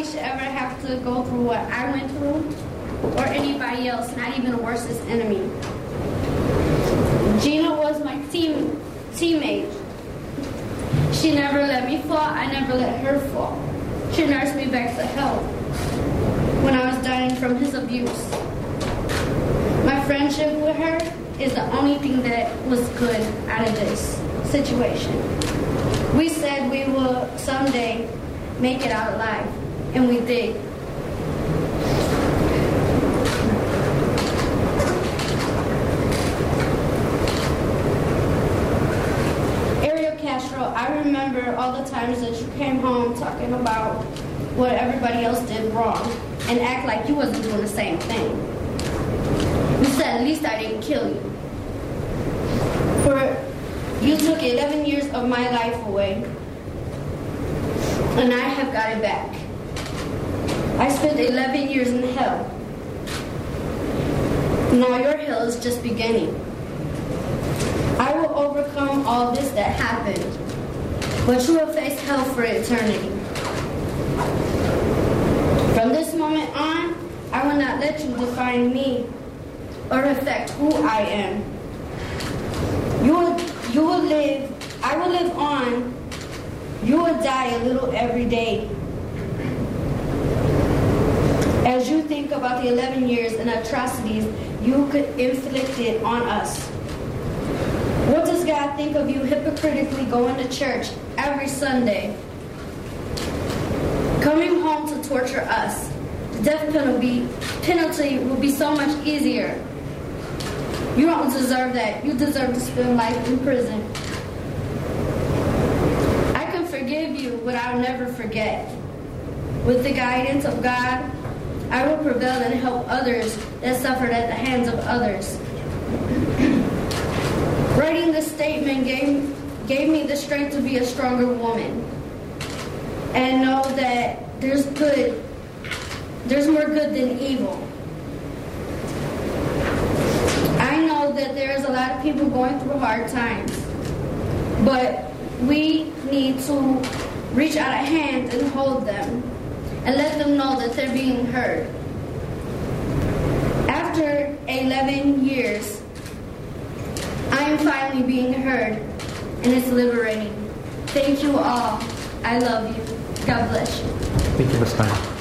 should ever have to go through what I went through, or anybody else, not even the worstest enemy. Gina was my teammate. She never let me fall. I never let her fall. She nursed me back to health when I was dying from his abuse. My friendship with her is the only thing that was good out of this situation. We said we will someday make it out alive, and we did. Ariel Castro, I remember all the times that you came home talking about what everybody else did wrong and act like you wasn't doing the same thing. You said, at least I didn't kill you. You took 11 years of my life away, and I have got it back. I spent 11 years in hell. Now your hell is just beginning. I will overcome all this that happened, but you will face hell for eternity. From this moment on, I will not let you define me or affect who I am. You will live, I will live on. You will die a little every day. As you think about the 11 years and atrocities you could inflict it on us. What does God think of you hypocritically going to church every Sunday? Coming home to torture us. The death penalty will be so much easier. You don't deserve that. You deserve to spend life in prison. I can forgive you, but I'll never forget. With the guidance of God, I will prevail and help others that suffered at the hands of others. Writing this statement gave me the strength to be a stronger woman and know that there's more good than evil. I know that there's a lot of people going through hard times, but we need to reach out a hand and hold them and let them know that they're being heard. After 11 years, I am finally being heard, and it's liberating. Thank you all. I love you. God bless you. Thank you, Ms. Stein.